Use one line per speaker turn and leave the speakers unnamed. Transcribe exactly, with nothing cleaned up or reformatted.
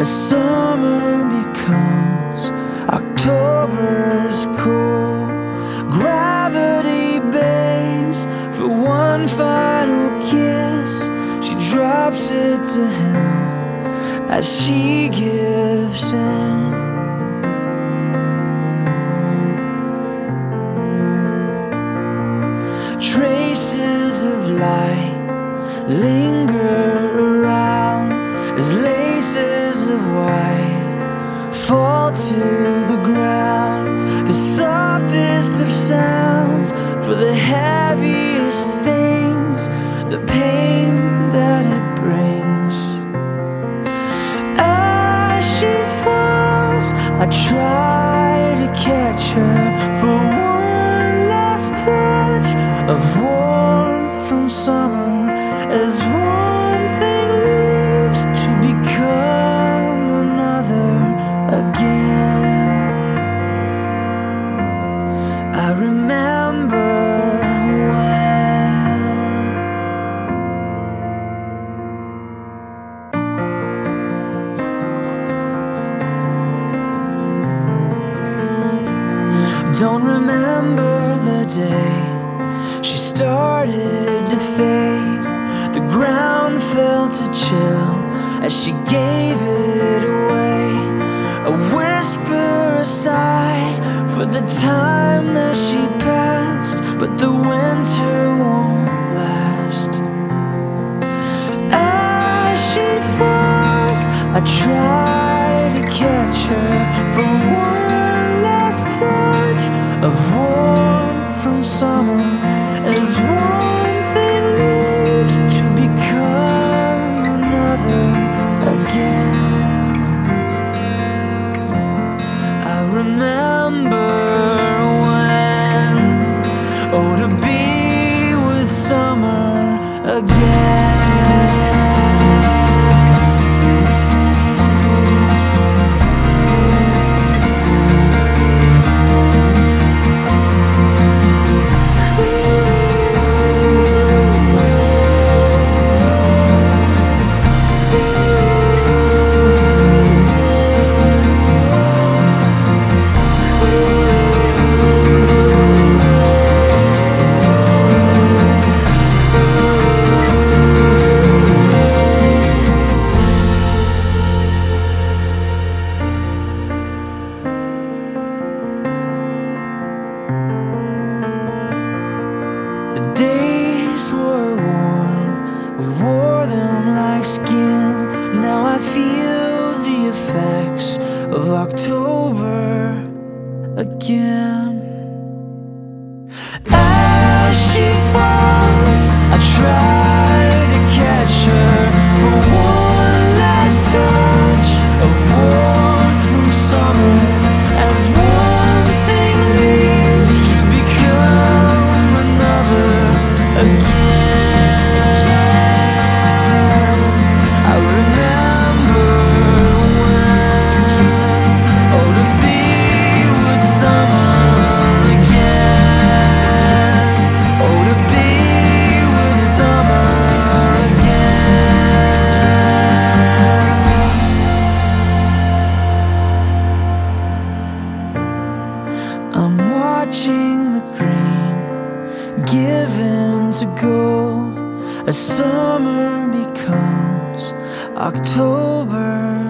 as summer becomes October's cold. Gravity bends for one final kiss. She drops it to him as she gives in. Traces of light linger around as laces of white fall to the ground. The softest of sounds for the heaviest things, the pain that it brings. As she falls, I try to catch her for one last touch of warmth from summer, as one thing leaves to become another again. I remember when don't remember the day she started to fade. The ground felt a chill as she gave it away. A whisper, a sigh for the time that she passed, but the winter won't last. As she falls, I try to catch her for one last touch of warmth from summer, as one thing leaves to become another again. I remember when, oh, to be with summer again. The days were warm, we wore them like skin. Now I feel the effects of October again. As she falls, I try to catch her for one last touch of warmth from summer, as one thing leaves to become another again. I remember when, oh, to be with summer again, oh, to be with summer again. I'm watching the green given to gold as summer becomes October.